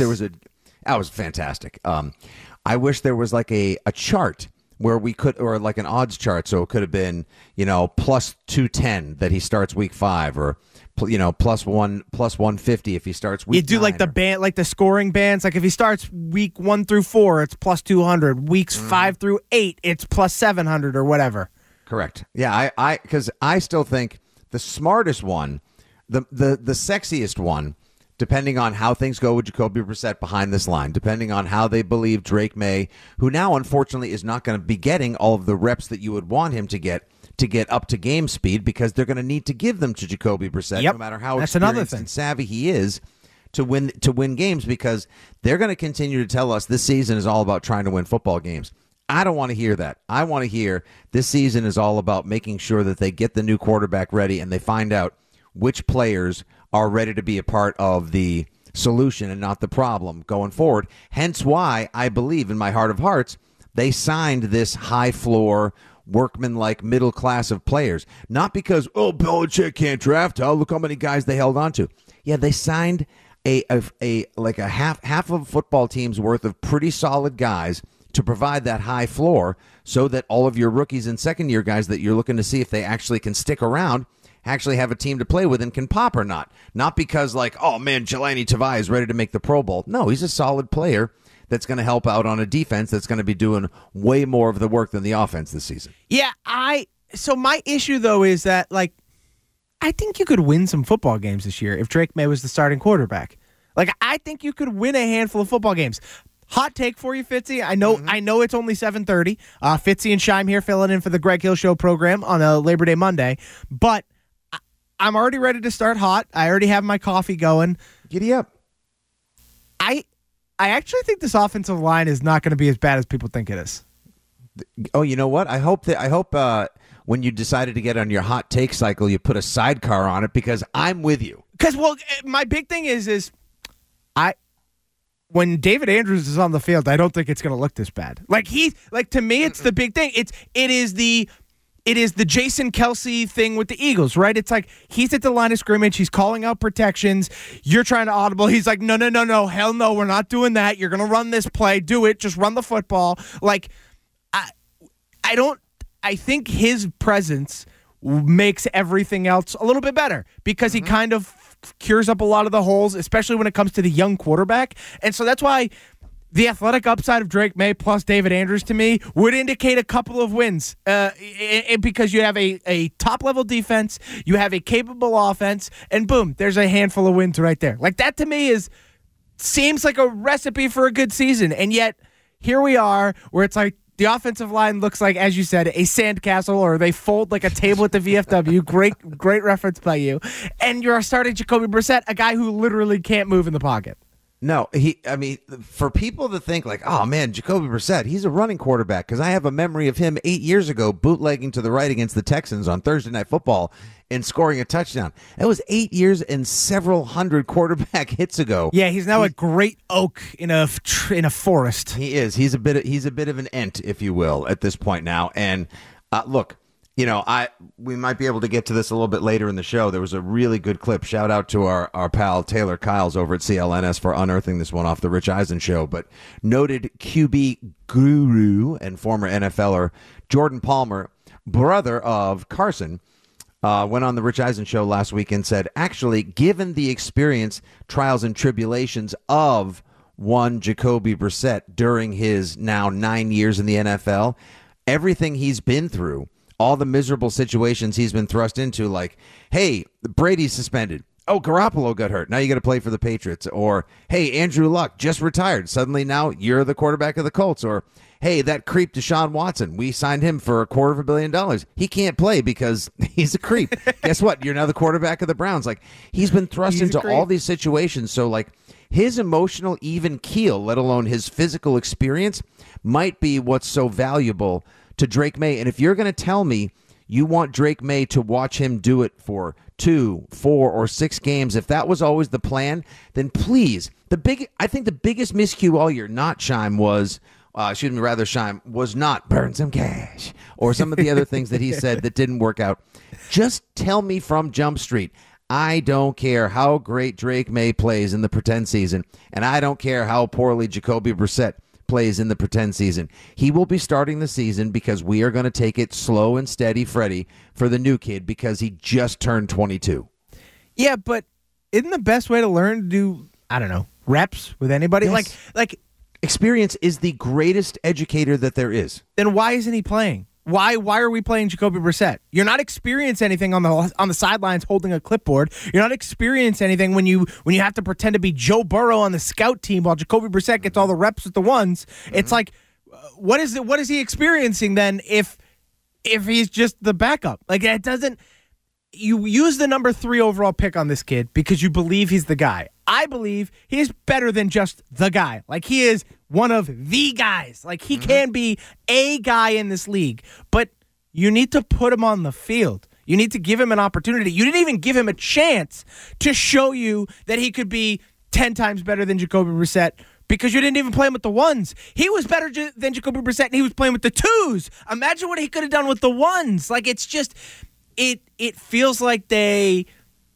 was fantastic. I wish there was like a chart where we could, or like an odds chart, so it could have been, plus 210 that he starts week 5, or plus 150 if he starts week 9. You do like the band, like the scoring bands. Like if he starts week 1 through 4, it's plus 200. Weeks 5 through 8, it's plus 700 or whatever. Correct. Yeah, because I still think the smartest one, the sexiest one, depending on how things go with Jacoby Brissett behind this line, depending on how they believe Drake May, who now unfortunately is not going to be getting all of the reps that you would want him to get up to game speed, because they're going to need to give them to Jacoby Brissett, no matter how experienced and savvy he is, to win games, because they're going to continue to tell us this season is all about trying to win football games. I don't want to hear that. I want to hear this season is all about making sure that they get the new quarterback ready and they find out which players are ready to be a part of the solution and not the problem going forward. Hence why I believe in my heart of hearts they signed this high floor, workman-like middle class of players. Not because, Belichick can't draft. Look how many guys they held on to. Yeah, they signed a half of a football team's worth of pretty solid guys to provide that high floor, so that all of your rookies and second-year guys that you're looking to see if they actually can stick around actually have a team to play with and can pop or not. Not because Jelani Tavai is ready to make the Pro Bowl. No, he's a solid player that's going to help out on a defense that's going to be doing way more of the work than the offense this season. Yeah, so my issue, though, is that, I think you could win some football games this year if Drake May was the starting quarterback. I think you could win a handful of football games. Hot take for you, Fitzy. I know it's only 7:30. Fitzy and Shime here filling in for the Greg Hill Show program on a Labor Day Monday, but I'm already ready to start hot. I already have my coffee going. Giddy up. I actually think this offensive line is not going to be as bad as people think it is. Oh, you know what? I hope when you decided to get on your hot take cycle, you put a sidecar on it, because I'm with you. Because, my big thing is when David Andrews is on the field, I don't think it's going to look this bad. To me, it's the big thing. It is the Jason Kelce thing with the Eagles, right? It's like he's at the line of scrimmage. He's calling out protections. You're trying to audible. He's like, no. Hell no, we're not doing that. You're going to run this play. Do it. Just run the football. I think his presence makes everything else a little bit better, because he kind of cures up a lot of the holes, especially when it comes to the young quarterback. And so that's why the athletic upside of Drake May plus David Andrews, to me, would indicate a couple of wins, because you have a top-level defense, you have a capable offense, and boom, there's a handful of wins right there. That, to me, seems like a recipe for a good season. And yet, here we are, where it's like the offensive line looks like, as you said, a sandcastle, or they fold like a table at the VFW. Great reference by you. And you're starting Jacoby Brissett, a guy who literally can't move in the pocket. No, for people to think oh man, Jacoby Brissett, he's a running quarterback, because I have a memory of him 8 years ago bootlegging to the right against the Texans on Thursday Night Football and scoring a touchdown. That was 8 years and several hundred quarterback hits ago. Yeah, he's now a great oak in a forest. He is. He's a bit of an ent, if you will, at this point now. And look, we might be able to get to this a little bit later in the show. There was a really good clip. Shout out to our pal Taylor Kiles over at CLNS for unearthing this one off the Rich Eisen show. But noted QB guru and former NFLer Jordan Palmer, brother of Carson, went on the Rich Eisen show last week and said, actually, given the experience, trials, and tribulations of one Jacoby Brissett during his now 9 years in the NFL, everything he's been through, all the miserable situations he's been thrust into, hey, Brady's suspended. Oh, Garoppolo got hurt. Now you got to play for the Patriots. Or, hey, Andrew Luck just retired. Suddenly now you're the quarterback of the Colts. Or, hey, that creep Deshaun Watson, we signed him for $250 million. He can't play because he's a creep. Guess what? You're now the quarterback of the Browns. He's been thrust into all these situations. So, his emotional even keel, let alone his physical experience, might be what's so valuable to Drake May. And if you're going to tell me you want Drake May to watch him do it for 2, 4, or 6 games, if that was always the plan, then please, I think the biggest miscue all year, not Shime, was Scheim, was not burn some cash or some of the other things that he said that didn't work out. Just tell me from Jump Street. I don't care how great Drake May plays in the pretend season, and I don't care how poorly Jacoby Brissett plays in the pretend season. He will be starting the season because we are going to take it slow and steady, Freddie, for the new kid because he just turned 22. Yeah, but isn't the best way to learn to do, I don't know, reps with anybody? Yes. Like experience is the greatest educator that there is. Then why isn't he playing? Why are we playing Jacoby Brissett? You're not experiencing anything on the sidelines holding a clipboard. You're not experiencing anything when you have to pretend to be Joe Burrow on the scout team while Jacoby Brissett gets all the reps with the ones. Mm-hmm. It's like, what is he experiencing then if he's just the backup? Like, it doesn't. You use the number 3 overall pick on this kid because you believe he's the guy. I believe he is better than just the guy. Like, he is one of the guys. Like, he can be a guy in this league. But you need to put him on the field. You need to give him an opportunity. You didn't even give him a chance to show you that he could be 10 times better than Jacoby Brissett because you didn't even play him with the ones. He was better than Jacoby Brissett, and he was playing with the twos. Imagine what he could have done with the ones. Like, it's just... It feels like the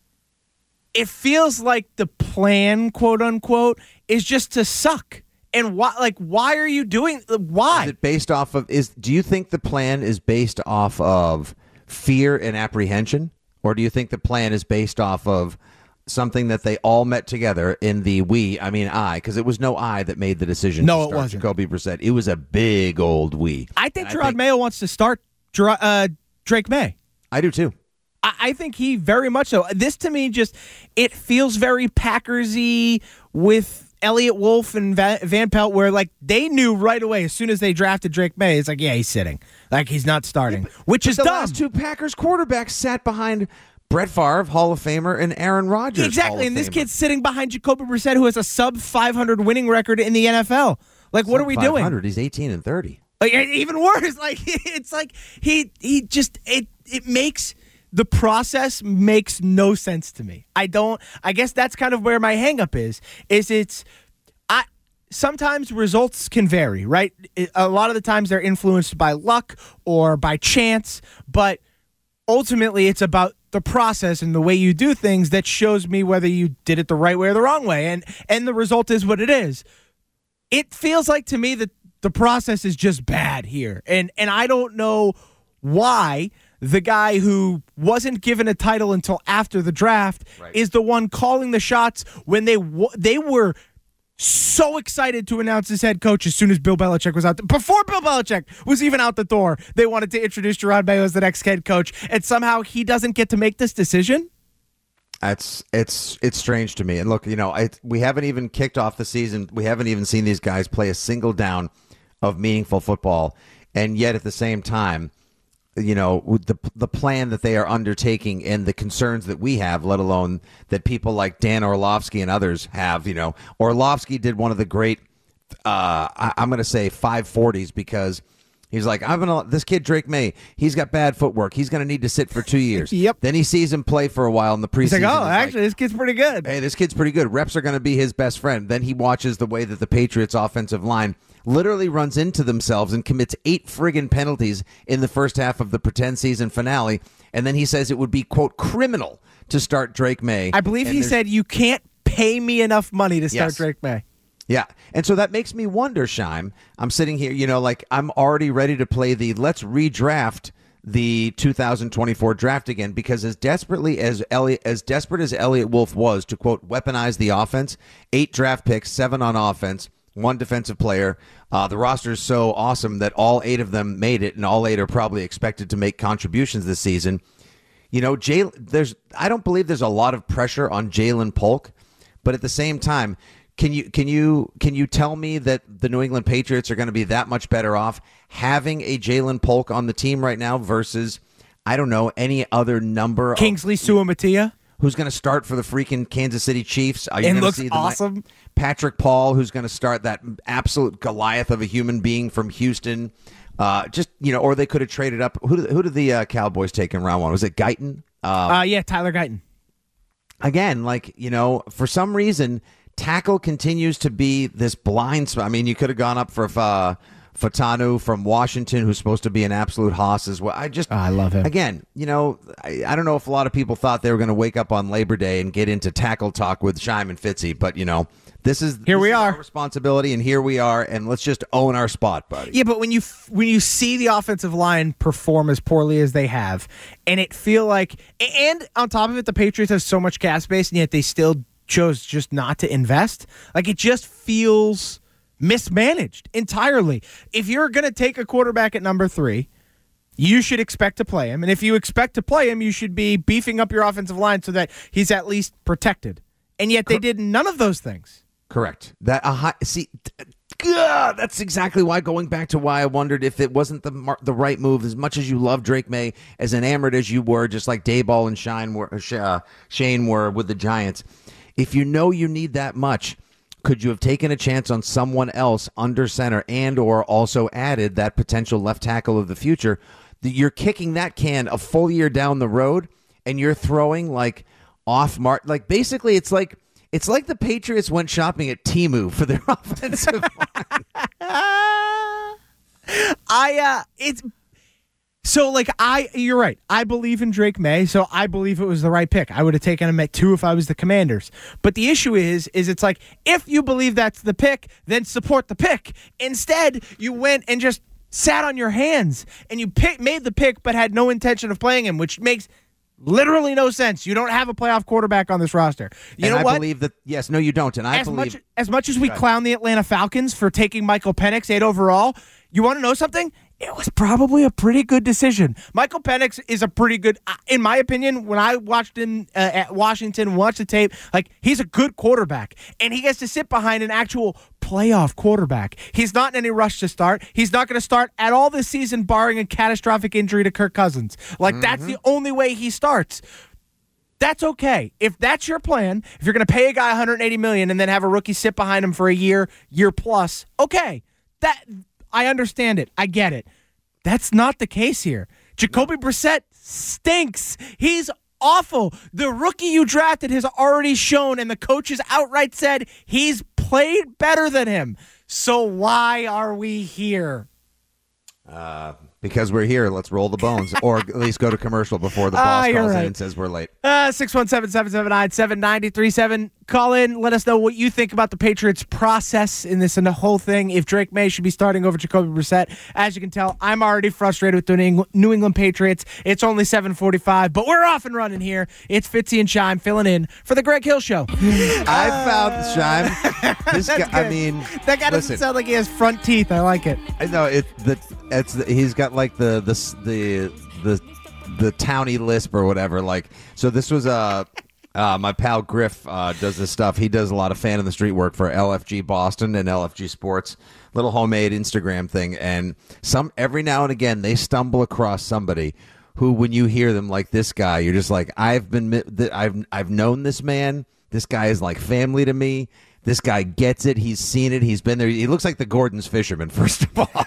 plan, quote unquote, is just to suck. And why are you doing? Why? Is it based off of? Do you think the plan is based off of fear and apprehension, or do you think the plan is based off of something that they all met together in the because it was no I that made the decision. No, to it start wasn't. Jacoby Brissett. It was a big old we. I think Gerard Mayo wants to start Drake May. I do too. I think he very much so. This to me it feels very Packers-y with Elliott Wolf and Van Pelt, where like they knew right away as soon as they drafted Drake May, it's like, yeah, he's sitting. Like, he's not starting, which is the dumb. last 2 Packers quarterbacks sat behind Brett Favre, Hall of Famer, and Aaron Rodgers. Exactly, and this kid's sitting behind Jacoby Brissett, who has a sub-500 winning record in the NFL. Like, what are we doing? He's 18-30. Like, even worse. Like, it's like it makes the process makes no sense to me. I guess that's kind of where my hang-up is sometimes results can vary, right? A lot of the times they're influenced by luck or by chance, but ultimately it's about the process and the way you do things that shows me whether you did it the right way or the wrong way, and the result is what it is. It feels like to me that the process is just bad here, and I don't know why the guy who wasn't given a title until after the draft is the one calling the shots when they were so excited to announce his head coach as soon as Bill Belichick was out. Before Bill Belichick was even out the door, they wanted to introduce Gerard Mayo as the next head coach, and somehow he doesn't get to make this decision? It's strange to me. And look, we haven't even kicked off the season. We haven't even seen these guys play a single down of meaningful football, and yet at the same time, the plan that they are undertaking and the concerns that we have, let alone that people like Dan Orlovsky and others have. Orlovsky did one of the great, I'm going to say 540s because he's like, this kid Drake May, he's got bad footwork. He's going to need to sit for 2 years. Yep. Then he sees him play for a while in the preseason. He's like, actually, this kid's pretty good. Hey, this kid's pretty good. Reps are going to be his best friend. Then he watches the way that the Patriots offensive line literally runs into themselves and commits 8 friggin' penalties in the first half of the pretend season finale. And then he says it would be, quote, criminal to start Drake May. I believe he said, you can't pay me enough money to start Drake May. Yeah. And so that makes me wonder, Scheim. I'm sitting here, I'm already ready to play let's redraft the 2024 draft again, because as desperate as Elliott Wolf was to, quote, weaponize the offense, 8 draft picks, 7 on offense, 1 defensive player. The roster is so awesome that all 8 of them made it, and all 8 are probably expected to make contributions this season. I don't believe there's a lot of pressure on Jalen Polk, but at the same time, can you tell me that the New England Patriots are going to be that much better off having a Jalen Polk on the team right now versus, I don't know, any other number? Kingsley Suamataia? Who's going to start for the freaking Kansas City Chiefs? Are you and going to looks see awesome. Patrick Paul, who's going to start, that absolute Goliath of a human being from Houston. Or they could have traded up. Who did the Cowboys take in round 1? Was it Guyton? Yeah, Tyler Guyton. Again, for some reason, tackle continues to be this blind spot. I mean, you could have gone up for Fatanu from Washington, who's supposed to be an absolute hoss as well. I love him. Again, I don't know if a lot of people thought they were going to wake up on Labor Day and get into tackle talk with Scheim and Fitzy, but this is our responsibility, and here we are, and let's just own our spot, buddy. Yeah, but when you see the offensive line perform as poorly as they have, and it feel like, and on top of it, the Patriots have so much cap space, and yet they still chose just not to invest. Like, it just feels mismanaged entirely. If you're going to take a quarterback at number 3, you should expect to play him. And if you expect to play him, you should be beefing up your offensive line so that he's at least protected. And yet they did none of those things. Correct. That's exactly why, going back to why I wondered if it wasn't the right move, as much as you love Drake May, as enamored as you were, just like Dayball and Shane were with the Giants. If you need that much, could you have taken a chance on someone else under center and or also added that potential left tackle of the future? You're kicking that can a full year down the road, and you're throwing like off mark. Like, basically, it's like the Patriots went shopping at Temu for their offensive line. You're right. I believe in Drake May, so I believe it was the right pick. I would have taken him at 2 if I was the Commanders. But the issue is it's like, if you believe that's the pick, then support the pick. Instead, you went and just sat on your hands, and you made the pick but had no intention of playing him, which makes literally no sense. You don't have a playoff quarterback on this roster. You know what? I believe that. Yes, no, you don't. And as much as we clown the Atlanta Falcons for taking Michael Penix 8 overall, you want to know something? It was probably a pretty good decision. Michael Penix is a pretty good, in my opinion, when I watched him at Washington, watched the tape, like, he's a good quarterback. And he gets to sit behind an actual playoff quarterback. He's not in any rush to start. He's not going to start at all this season, barring a catastrophic injury to Kirk Cousins. Like, that's the only way he starts. That's okay. If that's your plan, if you're going to pay a guy $180 million and then have a rookie sit behind him for a year plus, okay. I understand it. I get it. That's not the case here. Jacoby Brissett stinks. He's awful. The rookie you drafted has already shown, and the coaches outright said he's played better than him. So why are we here? Because we're here. Let's roll the bones, or at least go to commercial before the boss calls in and says we're late. 617-779-790-37. Call in. Let us know what you think about the Patriots' process in this and the whole thing. If Drake May should be starting over Jacoby Brissett. As you can tell, I'm already frustrated with the New England Patriots. It's only 7:45, but we're off and running here. It's Fitzy and Scheim filling in for the Greg Hill Show. I found Scheim. This guy, I mean, that guy doesn't sound like he has front teeth. I like it. I know he's got like the towny lisp or whatever. Like, so this was my pal Griff does this stuff. He does a lot of fan in the street work for LFG Boston and LFG Sports, little homemade Instagram thing. And every now and again they stumble across somebody who, when you hear them, like this guy, you're just like, I've known this man. This guy is like family to me. This guy gets it. He's seen it. He's been there. He looks like the Gordon's fisherman, first of all.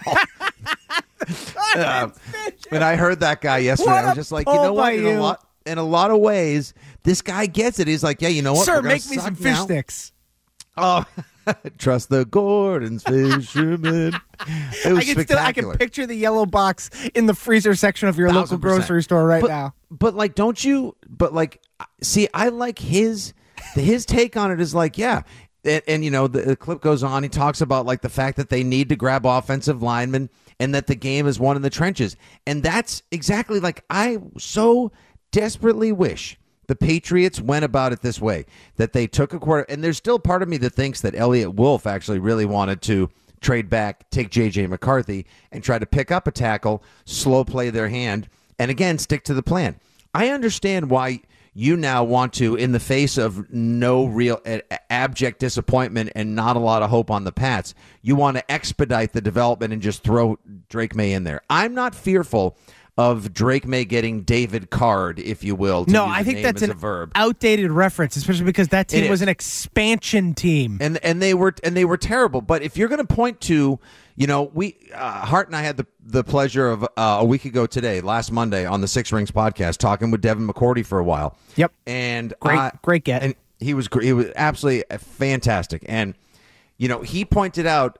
When I heard that guy yesterday, I was just like, you know what? In a lot of ways, this guy gets it. He's like, yeah, you know what? Sir, make me some fish sticks. Oh, trust the Gordon's fisherman. It was spectacular. I can picture the yellow box in the freezer section of your local grocery store now. But like, don't you? But like, see, I like his take on it is like, yeah. And you know, the clip goes on. He talks about like the fact that they need to grab offensive linemen and that the game is won in the trenches. And that's exactly like, I so desperately wish the Patriots went about it this way, that they took a quarter. And there's still part of me that thinks that Elliott Wolf actually really wanted to trade back, take J.J. McCarthy and try to pick up a tackle, slow play their hand, and again, stick to the plan. I understand why you now want to, in the face of no real abject disappointment and not a lot of hope on the Pats, you want to expedite the development and just throw Drake May in there. I'm not fearful of Drake May getting David Card, if you will. No, I think that's an outdated reference, especially because that team was an expansion team, and they were terrible. But if you're going to point to, you know, we Hart and I had the pleasure of a week ago today, last Monday, on the Six Rings podcast, talking with Devin McCourty for a while. Yep, and great get. He was absolutely fantastic. And, he pointed out,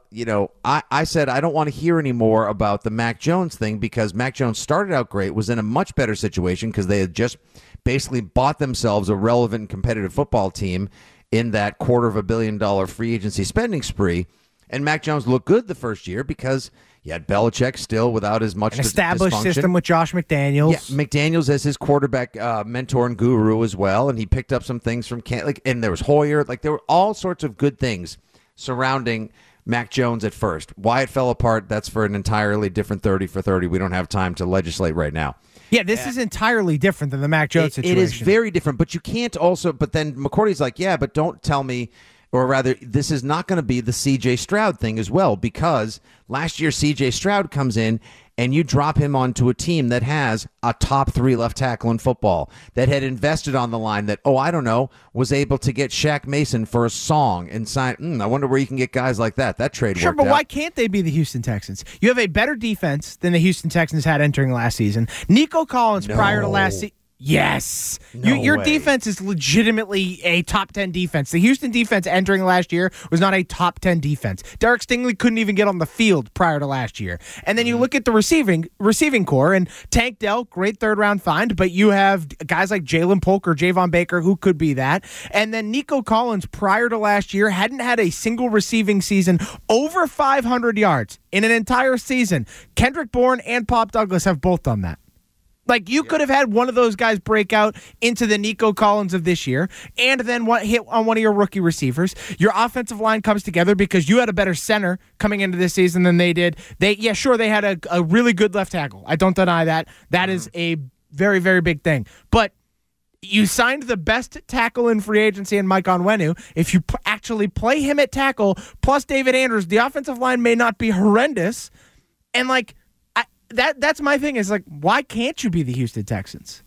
I said I don't want to hear anymore about the Mac Jones thing because Mac Jones started out great, was in a much better situation because they had just basically bought themselves a relevant competitive football team in that $250 million free agency spending spree. And Mac Jones looked good the first year because you had Belichick still without as much an established dysfunction. System with Josh McDaniels. Yeah, McDaniels as his quarterback mentor and guru as well, and he picked up some things from and there was Hoyer. There were all sorts of good things surrounding Mac Jones at first. Why it fell apart, that's for an entirely different 30 for 30. We don't have time to legislate right now. Yeah, this is entirely different than the Mac Jones situation. It is very different, but you can't also, but then McCourty's like, yeah, but don't tell me, or rather, this is not going to be the C.J. Stroud thing as well, because last year C.J. Stroud comes in and you drop him onto a team that has a top 3 left tackle in football, that had invested on the line, that, was able to get Shaq Mason for a song and sign. I wonder where you can get guys like that. That trade worked out. Sure, but why can't they be the Houston Texans? You have a better defense than the Houston Texans had entering last season. Nico Collins prior to last season. Yes. Your defense is legitimately a top 10 defense. The Houston defense entering last year was not a top 10 defense. Derek Stingley couldn't even get on the field prior to last year. And then you look at the receiving core, and Tank Dell, great third-round find, but you have guys like Jalen Polk or Javon Baker who could be that. And then Nico Collins prior to last year hadn't had a single receiving season over 500 yards in an entire season. Kendrick Bourne and Pop Douglas have both done that. You could have had one of those guys break out into the Nico Collins of this year and then hit on one of your rookie receivers. Your offensive line comes together because you had a better center coming into this season than they did. They had a really good left tackle. I don't deny that. That is a very, very big thing. But you signed the best tackle in free agency in Mike Onwenu. If you actually play him at tackle plus David Andrews, the offensive line may not be horrendous. And that's my thing is why can't you be the Houston Texans?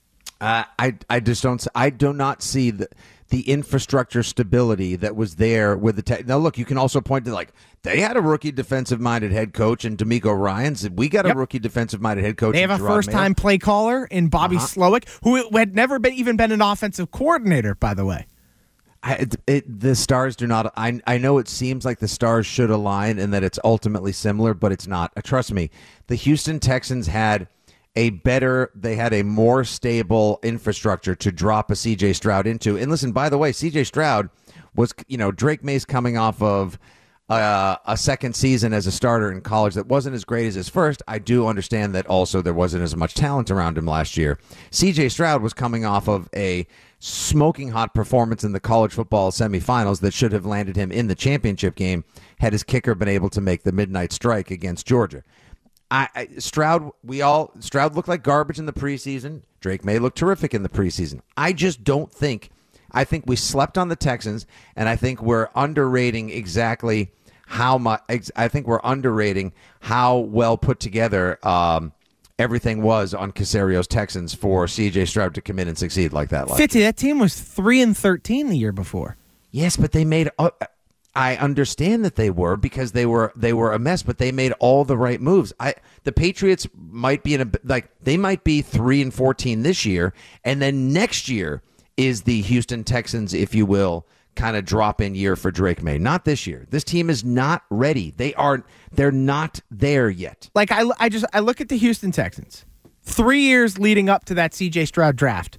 I just don't. I do not see the infrastructure stability that was there with the Now look, you can also point to they had a rookie defensive minded head coach in DeMeco Ryans. We got a rookie defensive minded head coach. They have a first time play caller in Bobby Slowick, who had never even been an offensive coordinator, by the way. The stars do not. I know it seems like the stars should align and that it's ultimately similar, but it's not. Trust me, the Houston Texans had a more stable infrastructure to drop a C.J. Stroud into. And listen, by the way, C.J. Stroud was, Drake May's coming off of a second season as a starter in college that wasn't as great as his first. I do understand that also there wasn't as much talent around him last year. C.J. Stroud was coming off of a smoking hot performance in the college football semifinals that should have landed him in the championship game had his kicker been able to make the midnight strike against Georgia. Stroud looked like garbage in the preseason. Drake May looked terrific in the preseason. I just don't think. I think we slept on the Texans, and I think we're underrating exactly how much. I think we're underrating how well put together everything was on Casario's Texans for C.J. Stroud to come in and succeed like that. Fitzy, that team was 3-13 the year before. Yes, but they made. I understand that they were because they were a mess, but they made all the right moves. The Patriots might be they might be 3-14 this year, and then next year is the Houston Texans, if you will, kind of drop-in year for Drake May. Not this year. This team is not ready. They're not there yet. I look at the Houston Texans. 3 years leading up to that C.J. Stroud draft.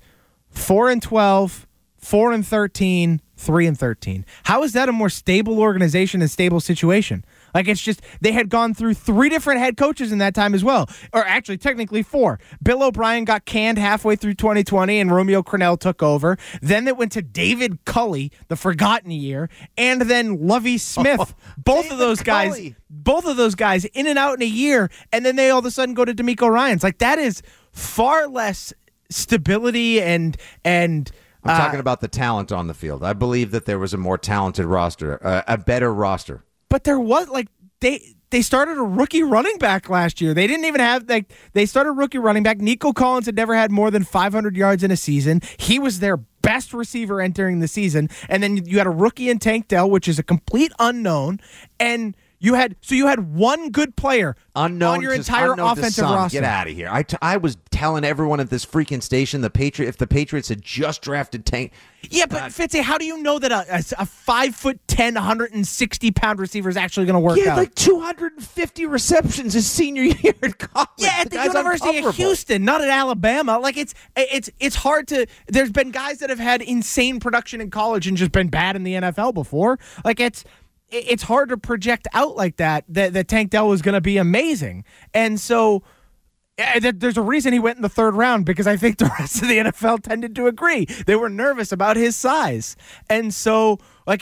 4-12, 4-13, 3-13. How is that a more stable organization and stable situation? It's just they had gone through 3 different head coaches in that time as well. Or actually, technically 4. Bill O'Brien got canned halfway through 2020 and Romeo Crennel took over. Then it went to David Culley, the forgotten year, and then Lovie Smith. Both of those guys in and out in a year, and then they all of a sudden go to DeMeco Ryans. That is far less stability and I'm talking about the talent on the field. I believe that there was a more talented roster, a better roster. But there was they started a rookie running back last year. They didn't even have they started a rookie running back. Nico Collins had never had more than 500 yards in a season. He was their best receiver entering the season. And then you had a rookie in Tank Dell, which is a complete unknown. And You had one good player unknown on your entire offensive roster. Get out of here! I was telling everyone at this freaking station if the Patriots had just drafted Tank. Yeah, but Fitzy, how do you know that a 5'10", 160-pound receiver is actually going to work out? He had like 250 receptions his senior year at college. Yeah, at the University of Houston, not at Alabama. Like it's hard to. There's been guys that have had insane production in college and just been bad in the NFL before. Like it's hard to project out like that Tank Dell was going to be amazing. And so there's a reason he went in the third round, because I think the rest of the NFL tended to agree. They were nervous about his size. And so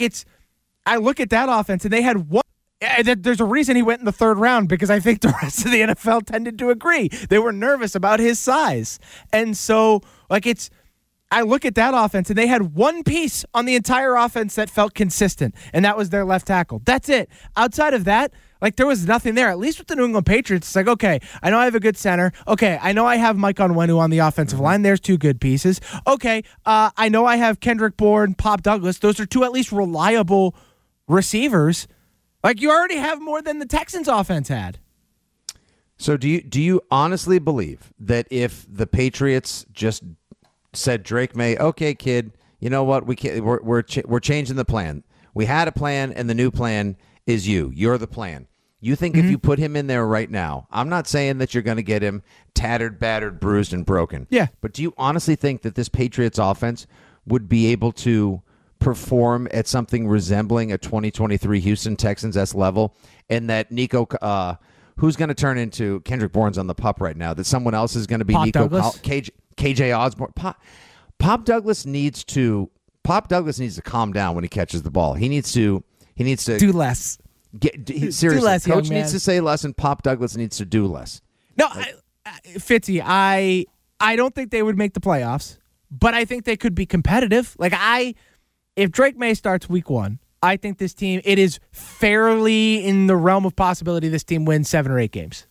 I look at that offense and they had one. There's a reason he went in the third round, because I think the rest of the NFL tended to agree. They were nervous about his size. And so I look at that offense, and they had one piece on the entire offense that felt consistent, and that was their left tackle. That's it. Outside of that, there was nothing there. At least with the New England Patriots, it's like, okay, I know I have a good center. Okay, I know I have Mike Onwenu on the offensive line. There's two good pieces. Okay, I know I have Kendrick Bourne, Pop Douglas. Those are two at least reliable receivers. You already have more than the Texans offense had. So do you honestly believe that if the Patriots just said Drake May, okay, kid, you know what? We're changing the plan. We had a plan, and the new plan is you. You're the plan. You think if you put him in there right now, I'm not saying that you're going to get him tattered, battered, bruised, and broken. Yeah. But do you honestly think that this Patriots offense would be able to perform at something resembling a 2023 Houston Texans level, and that Nico, who's going to turn into Kendrick Bourne's on the pup right now, that someone else is going to be Pop Nico Douglas? KJ Osborne. Pop Douglas needs to calm down when he catches the ball. He needs to do less. Seriously, do less, coach young needs man. to say less, and Pop Douglas needs to do less. No, Fitzy, I don't think they would make the playoffs, but I think they could be competitive. If Drake May starts week 1, I think this team, it is fairly in the realm of possibility this team wins 7 or 8 games.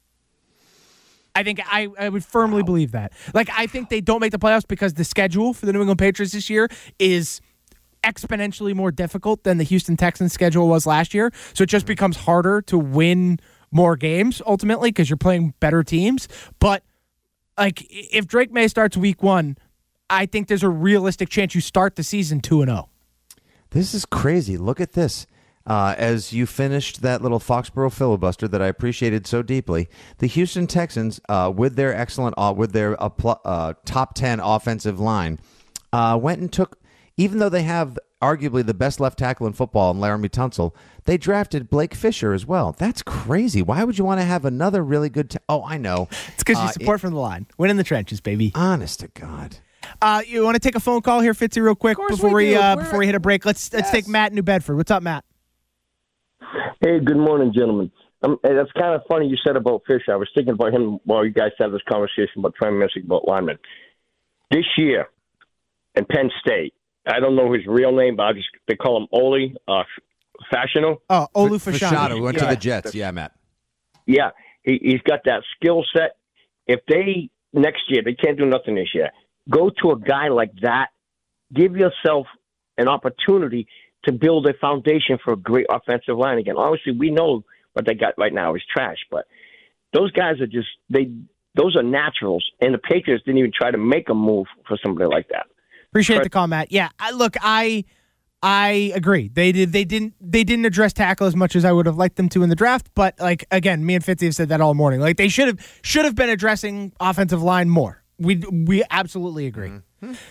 I think I would firmly believe that. I think they don't make the playoffs because the schedule for the New England Patriots this year is exponentially more difficult than the Houston Texans schedule was last year. So it just becomes harder to win more games ultimately because you're playing better teams. But if Drake May starts week 1, I think there's a realistic chance you start the season 2-0. This is crazy. Look at this. As you finished that little Foxborough filibuster that I appreciated so deeply, the Houston Texans, with their excellent, with their top 10 offensive line, went and took, even though they have arguably the best left tackle in football in Laramie Tunsil, they drafted Blake Fisher as well. That's crazy. Why would you want to have another really good? I know. It's because you support from the line. Win in the trenches, baby. Honest to God. You want to take a phone call here, Fitzy, real quick before we hit a break? Let's take Matt in New Bedford. What's up, Matt? Hey, good morning, gentlemen. That's kind of funny you said about Fisher. I was thinking about him while you guys had this conversation about trying to message about linemen. This year in Penn State, I don't know his real name, but they call him Olu Fashanu. Oh, Olu Fashanu. Who went to the Jets. Yeah, Matt. Yeah, he's got that skill set. If next year, they can't do nothing this year, go to a guy like that, give yourself an opportunity to build a foundation for a great offensive line again. Obviously, we know what they got right now is trash, but those guys are those are naturals, and the Patriots didn't even try to make a move for somebody like that. Appreciate the call, Matt. Yeah, I agree. They didn't address tackle as much as I would have liked them to in the draft, but again, me and Fitzy have said that all morning. They should have been addressing offensive line more. We absolutely agree. Mm-hmm.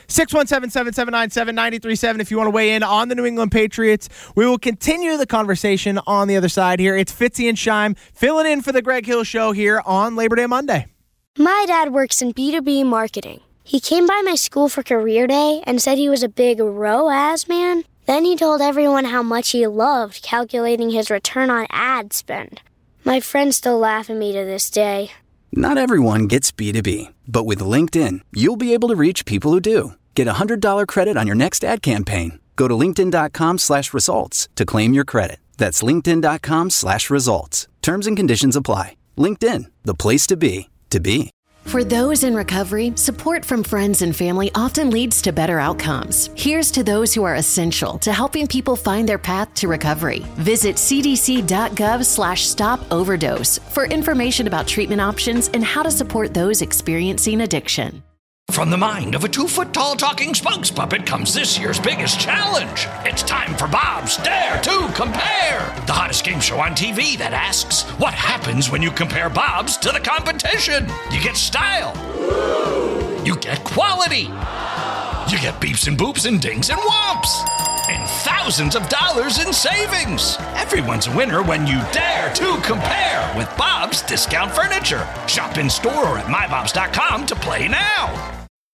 617-779-7937 if you want to weigh in on the New England Patriots. We will continue the conversation on the other side here. It's Fitzy and Shime filling in for the Greg Hill Show here on Labor Day Monday. My dad works in B2B marketing. He came by my school for career day and said he was a big ROAS man. Then he told everyone how much he loved calculating his return on ad spend. My friends still laugh at me to this day. Not everyone gets B2B, but with LinkedIn, you'll be able to reach people who do. Get a $100 credit on your next ad campaign. Go to linkedin.com/results to claim your credit. That's linkedin.com/results. Terms and conditions apply. LinkedIn, the place to be, to be. For those in recovery, support from friends and family often leads to better outcomes. Here's to those who are essential to helping people find their path to recovery. Visit cdc.gov/stop-overdose for information about treatment options and how to support those experiencing addiction. From the mind of a 2-foot-tall talking spokes puppet comes this year's biggest challenge. It's time for Bob's Dare to Compare, the hottest game show on TV that asks, what happens when you compare Bob's to the competition? You get style. You get quality. You get beeps and boops and dings and whomps. And thousands of dollars in savings. Everyone's a winner when you dare to compare with Bob's Discount Furniture. Shop in store or at mybobs.com to play now.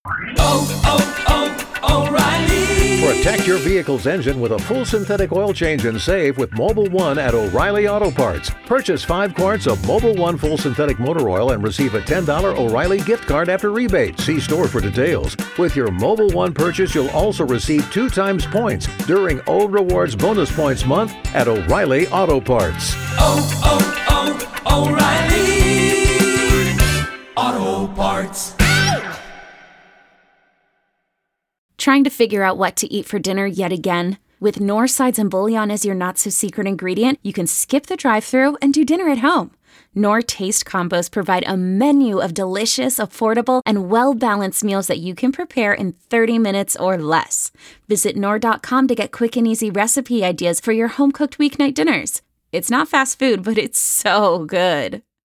O'Reilly. Protect your vehicle's engine with a full synthetic oil change and save with Mobil 1 at O'Reilly Auto Parts. Purchase 5 quarts of Mobil 1 full synthetic motor oil and receive a $10 O'Reilly gift card after rebate. See store for details. With your Mobil 1 purchase, you'll also receive 2 times points during O Rewards Bonus Points Month at O'Reilly Auto Parts. O'Reilly Auto Parts. Trying to figure out what to eat for dinner yet again? With Knorr sides and bouillon as your not-so-secret ingredient, you can skip the drive-thru and do dinner at home. Knorr Taste Combos provide a menu of delicious, affordable, and well-balanced meals that you can prepare in 30 minutes or less. Visit Knorr.com to get quick and easy recipe ideas for your home-cooked weeknight dinners. It's not fast food, but it's so good.